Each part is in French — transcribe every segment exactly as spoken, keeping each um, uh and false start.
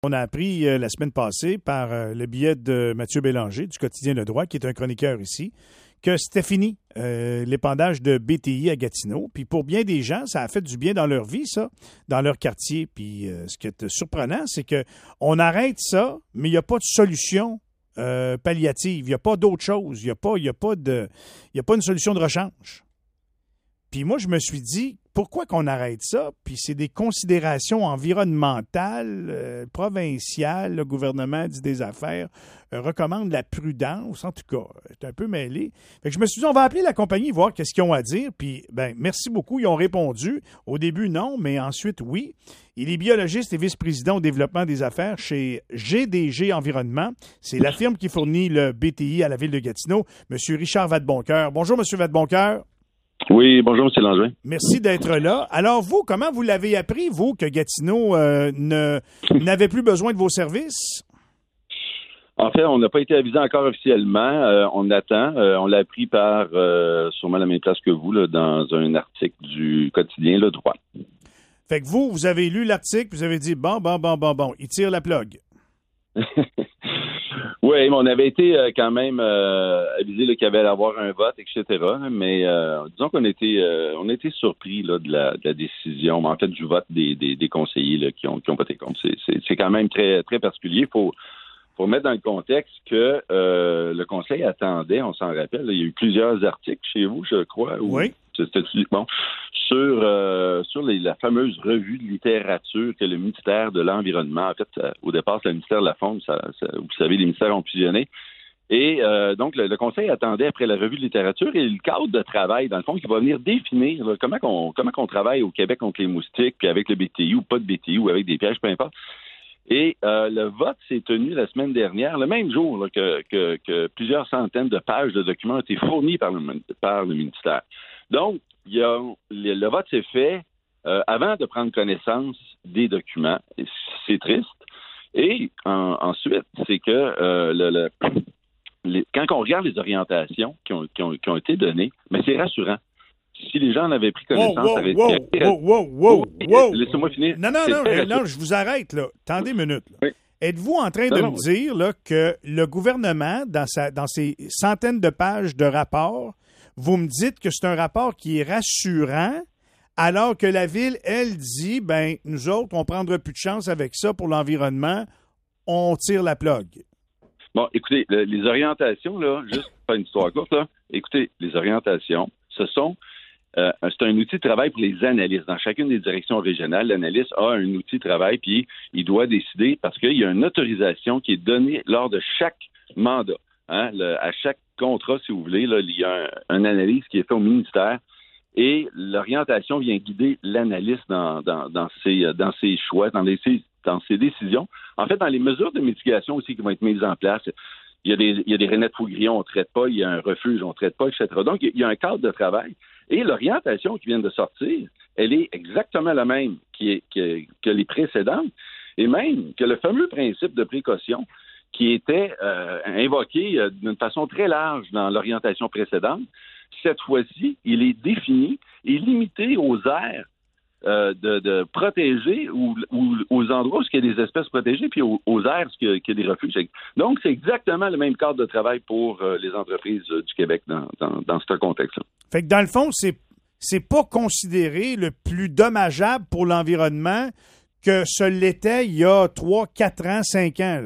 On a appris euh, la semaine passée par euh, le biais de Mathieu Bélanger du quotidien Le Droit, qui est un chroniqueur ici, que c'était fini, euh, l'épandage de B T I à Gatineau. Puis pour bien des gens, ça a fait du bien dans leur vie, ça, dans leur quartier. Puis euh, ce qui est surprenant, c'est que on arrête ça, mais il n'y a pas de solution euh, palliative. Il n'y a pas d'autre chose. Il n'y a pas, il y a pas de, il y a pas une solution de rechange. Puis moi, je me suis dit, pourquoi qu'on arrête ça? Puis c'est des considérations environnementales, euh, provinciales. Le gouvernement dit des affaires, euh, recommande la prudence. En tout cas, c'est un peu mêlé. Fait que je me suis dit, on va appeler la compagnie, voir qu'est-ce qu'ils ont à dire. Puis, ben, merci beaucoup. Ils ont répondu. Au début, non, mais ensuite, oui. Il est biologiste et vice-président au développement des affaires chez G D G Environnement. C'est la firme qui fournit le B T I à la ville de Gatineau. Monsieur Richard Vadeboncoeur. Bonjour, Monsieur Vadeboncoeur. Oui, bonjour, M. Langevin. Merci d'être là. Alors, vous, comment vous l'avez appris, vous, que Gatineau euh, ne, n'avait plus besoin de vos services? En fait, on n'a pas été avisé encore officiellement. Euh, on attend. Euh, on l'a appris par euh, sûrement la même place que vous, là, dans un article du quotidien Le Droit. Fait que vous, vous avez lu l'article, vous avez dit, bon, bon, bon, bon, bon, il tire la plug. Oui, mais on avait été euh, quand même euh, avisé là, qu'il y avait à avoir un vote, et cetera. Mais euh, disons qu'on était, euh, on a été surpris là, de, la, de la décision, mais en fait du vote des, des, des conseillers là, qui ont, qui ont voté contre. C'est, c'est, c'est quand même très, très particulier. Il faut, faut mettre dans le contexte que euh, le Conseil attendait, on s'en rappelle, là, il y a eu plusieurs articles chez vous, je crois. Où, oui. C'était, bon, sur, euh, sur les, la fameuse revue de littérature que le ministère de l'Environnement, en fait, ça, au départ, c'est le ministère de la Faune, ça, ça, vous savez, les ministères ont fusionné. Et euh, donc, le, le Conseil attendait après la revue de littérature et le cadre de travail, dans le fond, qui va venir définir là, comment on comment qu'on travaille au Québec contre les moustiques, puis avec le B T I ou pas de B T I ou avec des pièges, peu importe. Et euh, le vote s'est tenu la semaine dernière, le même jour là, que, que, que plusieurs centaines de pages de documents ont été fournis par le, par le ministère. Donc, il y a, le, le vote s'est fait euh, avant de prendre connaissance des documents. Et c'est triste. Et en, ensuite, c'est que euh, le, le, les, quand on regarde les orientations qui ont, qui ont, qui ont été données, mais c'est rassurant. Si les gens en avaient pris connaissance... Wow, wow, avec... wow, wow, wow, wow, wow. Laissez-moi finir. Non, non, non, non, non, je vous arrête, là. Attendez une minute. Là. Oui. Êtes-vous en train non, de non, me oui. dire là, que le gouvernement, dans, sa, dans ses centaines de pages de rapports, vous me dites que c'est un rapport qui est rassurant, alors que la Ville, elle, dit, ben nous autres, on prendra plus de chance avec ça pour l'environnement, on tire la plug. Bon, écoutez, le, les orientations, là, juste pas une histoire courte, là, écoutez, les orientations, ce sont, euh, c'est un outil de travail pour les analystes. Dans chacune des directions régionales, l'analyste a un outil de travail, puis il doit décider, parce qu'il y a une autorisation qui est donnée lors de chaque mandat. Hein, le, à chaque contrat, si vous voulez, là, il y a un, une analyse qui est faite au ministère et l'orientation vient guider l'analyste dans, dans, dans, ses, dans ses choix, dans, les, dans ses décisions. En fait, dans les mesures de mitigation aussi qui vont être mises en place, il y a des, il y a des rainettes fougrillons, on ne traite pas, il y a un refuge, on ne traite pas, et cetera. Donc, il y a un cadre de travail. Et l'orientation qui vient de sortir, elle est exactement la même qui est, que, que les précédentes, et même que le fameux principe de précaution qui était euh, invoqué euh, d'une façon très large dans l'orientation précédente. Cette fois-ci, il est défini et limité aux aires euh, de, de protégées ou, ou aux endroits où il y a des espèces protégées, puis aux, aux aires où il y a des refuges. Donc, c'est exactement le même cadre de travail pour euh, les entreprises euh, du Québec dans, dans, dans ce contexte-là. Fait que dans le fond, c'est, c'est pas considéré le plus dommageable pour l'environnement que ce l'était il y a trois, quatre ans, cinq ans, là.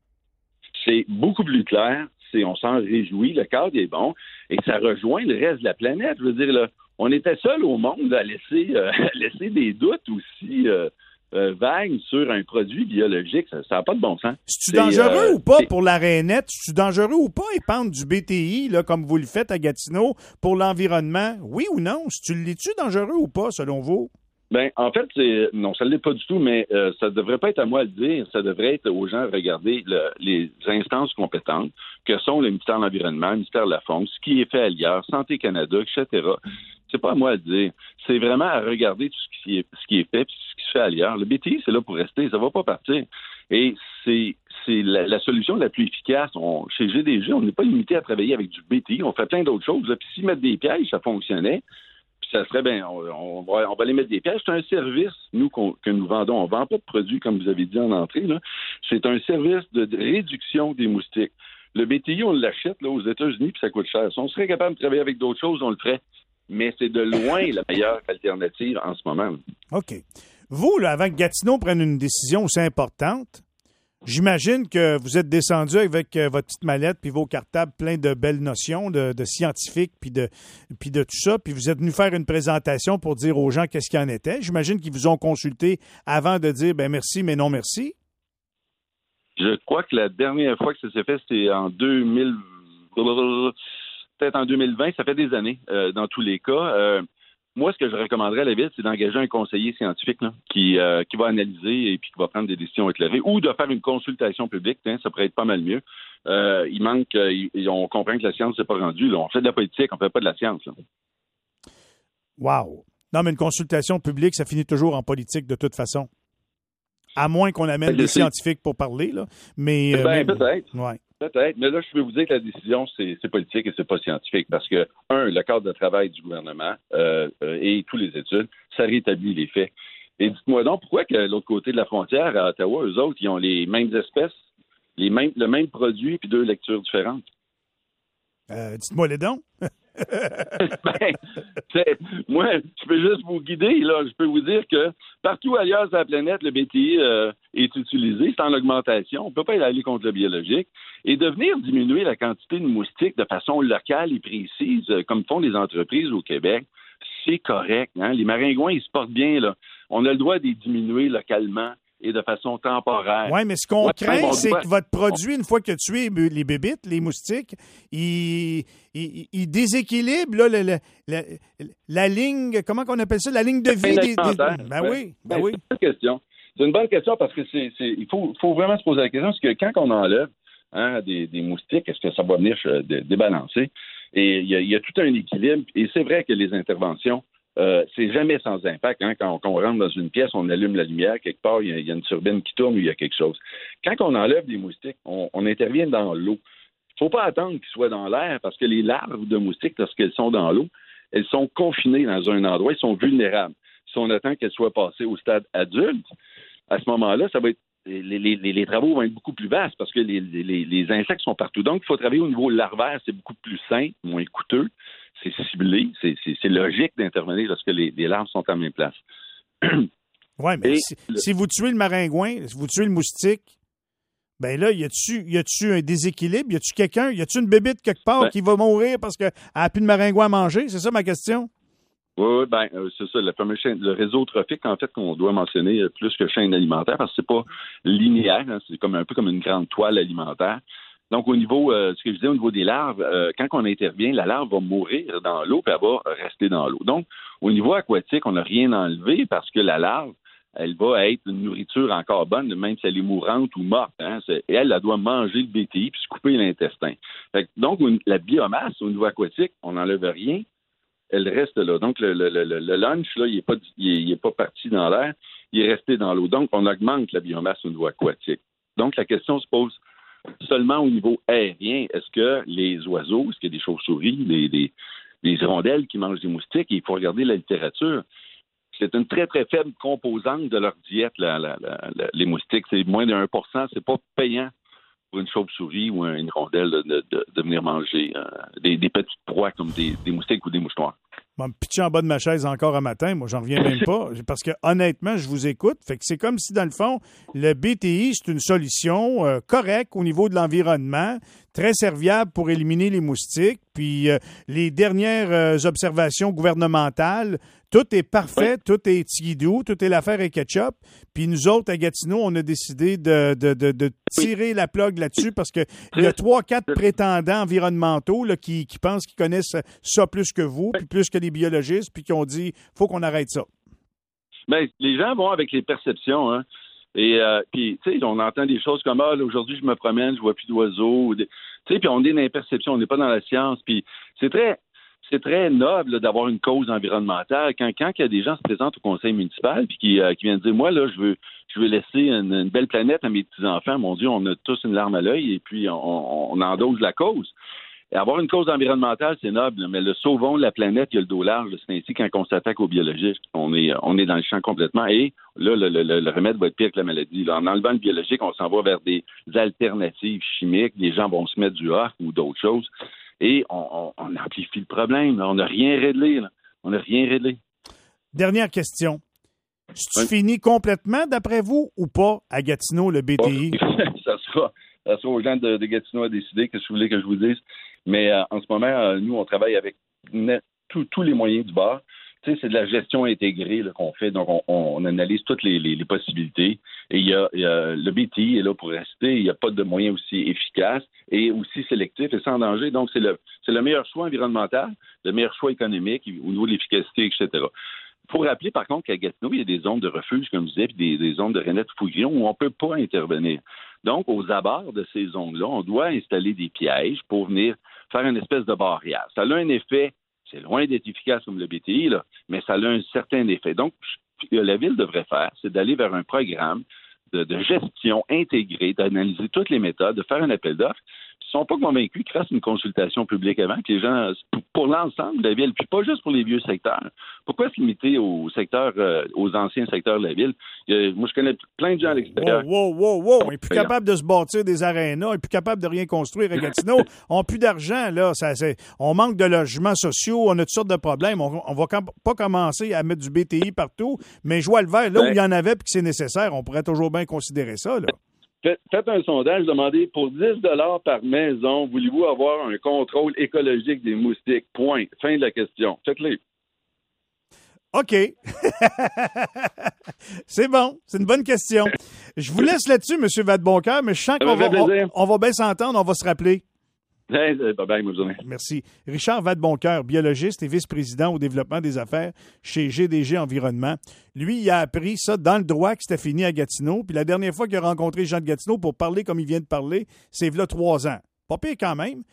C'est beaucoup plus clair, c'est, on s'en réjouit, le cadre est bon, et ça rejoint le reste de la planète. Je veux dire, là, on était seul au monde à laisser, euh, à laisser des doutes aussi euh, euh, vagues sur un produit biologique. Ça n'a pas de bon sens. C'est-tu dangereux euh, ou pas c'est... pour la rainette? C'est-tu dangereux ou pas épandre du B T I, là, comme vous le faites à Gatineau, pour l'environnement? Oui ou non? C'est-tu l'es-tu dangereux ou pas, selon vous? Ben, en fait, c'est, non, ça ne l'est pas du tout, mais euh, ça ne devrait pas être à moi de le dire. Ça devrait être aux gens de regarder le, les instances compétentes, que sont le ministère de l'Environnement, le ministère de la Faune, ce qui est fait ailleurs, Santé Canada, et cetera. C'est pas à moi de dire. C'est vraiment à regarder tout ce qui est, ce qui est fait et ce qui se fait ailleurs. Le B T I, c'est là pour rester. Ça va pas partir. Et c'est, c'est la, la solution la plus efficace. On, chez G D G, on n'est pas limité à travailler avec du B T I. On fait plein d'autres choses. Là. Puis s'ils mettent des pièges, ça fonctionnait. Puis ça serait bien, on, on, va, on va les mettre des pièges. C'est un service, nous, qu'on, que nous vendons. On ne vend pas de produits, comme vous avez dit en entrée, là. C'est un service de, de réduction des moustiques. Le B T I, on l'achète là, aux États-Unis, puis ça coûte cher. Si on serait capable de travailler avec d'autres choses, on le ferait. Mais c'est de loin la meilleure alternative en ce moment. OK. Vous, là, avant que Gatineau prenne une décision aussi importante, j'imagine que vous êtes descendu avec euh, votre petite mallette puis vos cartables pleins de belles notions de, de scientifiques puis de, puis de tout ça, puis vous êtes venu faire une présentation pour dire aux gens qu'est-ce qu'il en était. J'imagine qu'ils vous ont consulté avant de dire ben merci, mais non merci. Je crois que la dernière fois que ça s'est fait, c'était en deux mille... peut-être en deux mille vingt, ça fait des années, euh, dans tous les cas. Euh, moi, ce que je recommanderais à la ville, c'est d'engager un conseiller scientifique là, qui, euh, qui va analyser et puis qui va prendre des décisions éclairées, ou de faire une consultation publique, hein, ça pourrait être pas mal mieux. Euh, il manque, euh, il, on comprend que la science n'est pas rendue. Là. On fait de la politique, on ne fait pas de la science. Là. Wow! Non, mais une consultation publique, ça finit toujours en politique de toute façon. À moins qu'on amène des scientifiques pour parler, là. Mais, ben, mais peut-être. Ouais. Peut-être. Mais là, je peux vous dire que la décision, c'est, c'est politique et c'est pas scientifique. Parce que, un, le cadre de travail du gouvernement euh, euh, et tous les études, ça rétablit les faits. Et dites-moi donc, pourquoi que l'autre côté de la frontière, à Ottawa, eux autres, ils ont les mêmes espèces, les mêmes, le même produit, puis deux lectures différentes? Euh, dites-moi les dons. ben, moi, je peux juste vous guider, là. Je peux vous dire que partout ailleurs sur la planète, le B T I euh, est utilisé, c'est en augmentation. On ne peut pas y aller contre le biologique. Et de venir diminuer la quantité de moustiques de façon locale et précise, euh, comme font les entreprises au Québec, c'est correct. Hein? Les maringouins, ils se portent bien, là. On a le droit de les diminuer localement et de façon temporaire. Oui, mais ce qu'on ouais, craint, c'est que votre produit, une fois que tu es les bébites, les moustiques, il, il, il déséquilibre là, la, la, la, la ligne, comment on appelle ça, la ligne de vie des... des... Ben ouais. oui, ben ben, oui. C'est une bonne question. C'est une bonne question parce que c'est, c'est il faut, faut vraiment se poser la question, parce que quand on enlève hein, des, des moustiques, est-ce que ça va venir euh, débalancer? Et il y, a, il y a tout un équilibre, et c'est vrai que les interventions, Euh, c'est jamais sans impact. Hein? Quand, on, quand on rentre dans une pièce, on allume la lumière, quelque part, il y, a, il y a une turbine qui tourne ou il y a quelque chose. Quand on enlève des moustiques, on, on intervient dans l'eau. Il ne faut pas attendre qu'ils soient dans l'air parce que les larves de moustiques, lorsqu'elles sont dans l'eau, elles sont confinées dans un endroit, elles sont vulnérables. Si on attend qu'elles soient passées au stade adulte, à ce moment-là, ça va être les, les, les, les travaux vont être beaucoup plus vastes parce que les, les, les insectes sont partout. Donc, il faut travailler au niveau larvaire, c'est beaucoup plus simple, moins coûteux. C'est ciblé, c'est, c'est, c'est logique d'intervenir lorsque les, les larves sont en même place. Oui, mais si, le... si vous tuez le maringouin, si vous tuez le moustique, ben là, y a-tu, y a-tu un déséquilibre? Y a-tu quelqu'un, y a-tu une bébite quelque part ben, qui va mourir parce qu'elle n'a plus de maringouin à manger? C'est ça ma question? Oui, oui, ben, euh, c'est ça, le fameux chaîne, le réseau trophique, en fait, qu'on doit mentionner plus que chaîne alimentaire, parce que c'est pas linéaire, hein, c'est comme un peu comme une grande toile alimentaire. Donc, au niveau, euh, ce que je disais, au niveau des larves, euh, quand on intervient, la larve va mourir dans l'eau puis elle va rester dans l'eau. Donc, au niveau aquatique, on n'a rien enlevé parce que la larve, elle va être une nourriture encore bonne, même si elle est mourante ou morte. Hein, c'est, et elle, elle doit manger le B T I puis se couper l'intestin. Fait que, donc, la biomasse au niveau aquatique, on n'enlève rien, elle reste là. Donc, le, le, le, le lunch, là, il n'est pas, il est pas parti dans l'air, il est resté dans l'eau. Donc, on augmente la biomasse au niveau aquatique. Donc, la question se pose seulement au niveau aérien. Est-ce que les oiseaux, est-ce qu'il y a des chauves-souris, des, des, des hirondelles qui mangent des moustiques? Et il faut regarder la littérature. C'est une très, très faible composante de leur diète, la, la, la, la, les moustiques. C'est moins de un pour cent. C'est pas payant pour une chauve-souris ou une hirondelle de, de, de, de venir manger euh, des, des petites proies comme des, des moustiques ou des mouchoirs. Bon, me pitcher en bas de ma chaise encore un matin, moi, j'en reviens même pas, parce que honnêtement, je vous écoute. Fait que c'est comme si, dans le fond, le B T I, c'est une solution euh, correcte au niveau de l'environnement, très serviable pour éliminer les moustiques. Puis euh, les dernières euh, observations gouvernementales, tout est parfait, oui. Tout est tigidou, tout est l'affaire et ketchup. Puis nous autres, à Gatineau, on a décidé de, de, de, de tirer oui. la plug là-dessus parce qu'il y a trois, quatre prétendants environnementaux là, qui, qui pensent qu'ils connaissent ça plus que vous, puis plus que les biologistes, puis qui ont dit « faut qu'on arrête ça ». Bien, les gens vont avec les perceptions, hein. Et euh, puis, tu sais, on entend des choses comme ah, là, aujourd'hui, je me promène, je vois plus d'oiseaux. Tu sais, puis on est dans les perceptions, on n'est pas dans la science. Puis c'est très, c'est très noble là, d'avoir une cause environnementale. Quand, quand il y a des gens qui se présentent au conseil municipal puis qui, euh, qui viennent dire moi, là, je veux, je veux laisser une, une belle planète à mes petits-enfants. Mon Dieu, on a tous une larme à l'œil et puis on, on endosse la cause. Et avoir une cause environnementale, c'est noble, mais le sauvons la planète, il y a le dos large. C'est ainsi quand on s'attaque aux biologiques, on est, on est dans le champ complètement. Et là, le, le, le remède va être pire que la maladie. Là, en enlevant le biologique, on s'en va vers des alternatives chimiques. Les gens vont se mettre du off ou d'autres choses. Et on, on, on amplifie le problème. Là. On n'a rien réglé. Là. On n'a rien réglé. Dernière question. C'est-tu Oui. fini complètement, d'après vous, ou pas, à Gatineau, le B T I? ça sera, ça sera aux gens de, de Gatineau à décider, qu'est-ce que vous voulez que je vous dise. Mais euh, en ce moment, euh, nous, on travaille avec tous les moyens du bord. Tu sais, c'est de la gestion intégrée là, qu'on fait. Donc, on, on analyse toutes les, les, les possibilités. Et il y, a, il y a le B T I est là pour rester. Il n'y a pas de moyen aussi efficace et aussi sélectif et sans danger. Donc, c'est le, c'est le meilleur choix environnemental, le meilleur choix économique au niveau de l'efficacité, et cetera. Il faut rappeler, par contre, qu'à Gatineau, il y a des zones de refuge, comme je disais, puis des, des zones de Renette-Fougrillon où on ne peut pas intervenir. Donc, aux abords de ces zones-là, on doit installer des pièges pour venir faire une espèce de barrière. Ça a un effet, c'est loin d'être efficace comme le B T I, là, mais ça a un certain effet. Donc, ce que la Ville devrait faire, c'est d'aller vers un programme de, de gestion intégrée, d'analyser toutes les méthodes, de faire un appel d'offres. Ils ne sont pas convaincus qu'ils fassent une consultation publique avant, que les gens, pour l'ensemble de la ville, puis pas juste pour les vieux secteurs. Pourquoi se limiter aux secteurs, euh, aux anciens secteurs de la ville? Euh, moi, je connais plein de gens à l'extérieur. Wow, wow, wow, wow! On n'est plus capable de se bâtir des arénas, on n'est plus capable de rien construire à Gatineau. On n'a plus d'argent, là. Ça, c'est, on manque de logements sociaux, on a toutes sortes de problèmes. On ne va pas commencer à mettre du B T I partout, mais je vois le vert, là où il y en avait et que c'est nécessaire, on pourrait toujours bien considérer ça, là. Faites un sondage, demandez pour dix dollars par maison, voulez-vous avoir un contrôle écologique des moustiques? Point. Fin de la question. Faites-le. OK. C'est bon. C'est une bonne question. Je vous laisse là-dessus, M. Vadeboncoeur, mais je sens qu'on va, on, on va bien s'entendre, on va se rappeler. Hey, bye bye, bonne journée. Merci. Richard Vadeboncoeur, biologiste et vice-président au développement des affaires chez G D G Environnement. Lui, il a appris ça dans le droit que c'était fini à Gatineau. Puis la dernière fois qu'il a rencontré Jean de Gatineau pour parler comme il vient de parler, c'est il y a trois ans. Pas pire quand même,